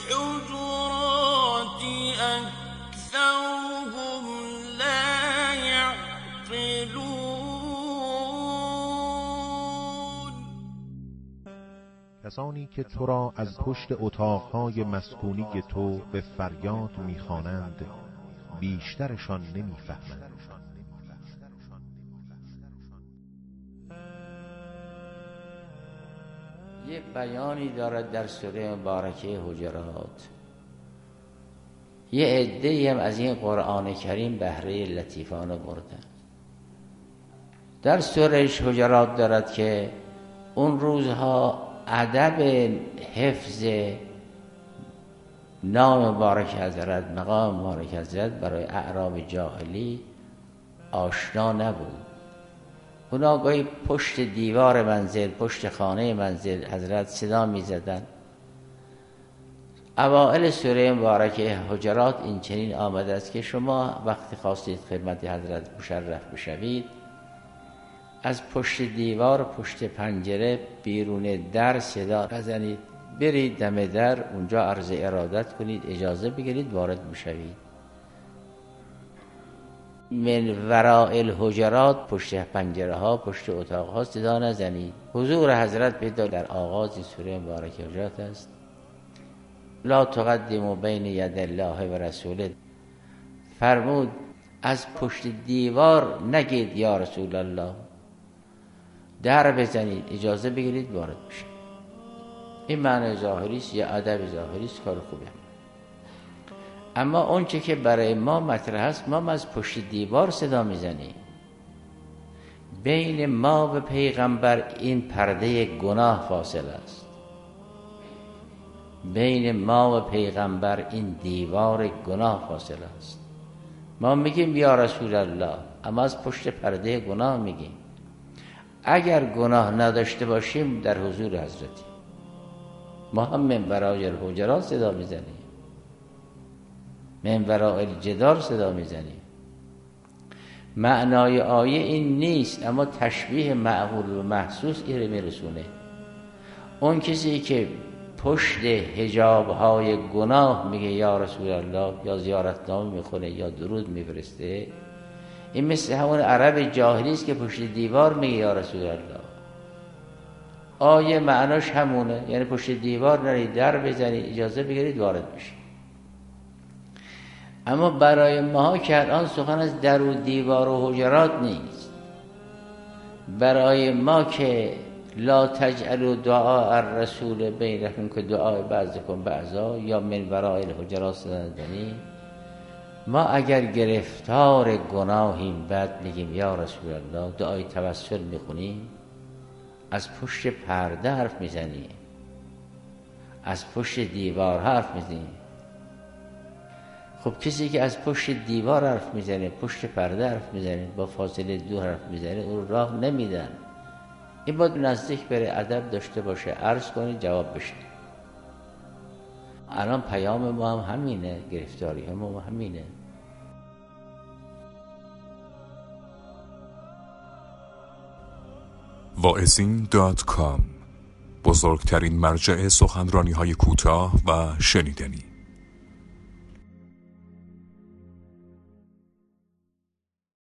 الحجرات أكثرهم لا يعقلون. کسانی که تو را از پشت اتاقهای مسکونی تو به فریاد می‌خوانند بیشترشان نمی‌فهمند. یه بیانی دارد در سوره مبارکه حجرات. یه عده‌ای هم از این قرآن کریم بهره لطیفانه بردن. در سوره حجرات دارد که اون روزها ادب حفظ نام مبارک حضرت، مقام مبارک حضرت برای اعراب جاهلی آشنا نبود. اونا گاهی پشت دیوار منزل، پشت خانه منزل حضرت صدا می زدن. اوائل سوره مبارکه حجرات این چنین آمده است که شما وقتی خواستید خدمت حضرت مشرف بشوید، از پشت دیوار، پشت پنجره، بیرون در صدا بزنید، برید دم در، اونجا عرض ارادت کنید، اجازه بگیرید وارد بشوید. من وراء الحجرات، پشت پنجره ها، پشت اتاق ها صدا نزنید. حضور حضرت پیدا در آغاز سوره مبارکه حجرات است. لا تقدموا بین ید الله و رسوله. فرمود از پشت دیوار نگید یا رسول الله، در بزنید، اجازه بگیرید وارد بشید. این معنی ظاهری است، یا ادب ظاهری است، کار خوبه. اما اون چه که برای ما مطرح است، ما از پشت دیوار صدا میزنیم. بین ما و پیغمبر این پرده گناه فاصل است. بین ما و پیغمبر این دیوار گناه فاصل است. ما میگیم یا رسول الله، اما از پشت پرده گناه میگیم. اگر گناه نداشته باشیم در حضور حضرتی، ما هم من وراء الحجرات صدا میزنیم، من وراء الجدار صدا میزنیم. معنای آیه این نیست، اما تشبیه معقول و محسوس این میرسونه. اون کسی که پشت حجاب‌های گناه میگه یا رسول الله، یا زیارتنامه میخونه یا درود میفرسته، این مثل همون عرب جاهلی است که پشت دیوار میگه یا رسول الله. آیه معناش همونه، یعنی پشت دیوار نرید، در بزنید، اجازه بگیرید وارد بشید. اما برای ما که الان سخن از در و دیوار و حجرات نیست، برای ما که لا تجعلوا دعاء الرسول بینکم که دعای بعضکم بعضا، یا من وراء الحجرات صدادنی، ما اگر گرفتار گناهیم بعد میگیم یا رسول الله، دعای توسل میخونیم، از پشت پرده حرف میزنیم، از پشت دیوار حرف میزنیم. خب کسی که از پشت دیوار حرف میزنه، پشت پرده حرف میزنه، با فاصله دور حرف میزنه، اون راه نمیدن. این باید نزدیک بره، ادب داشته باشه، عرض کنه، جواب بشه. الان پیام ما هم همینه، گرفتاری ما هم همینه. واعظین.com، بزرگترین مرجع سخنرانی‌های کوتاه و شنیدنی.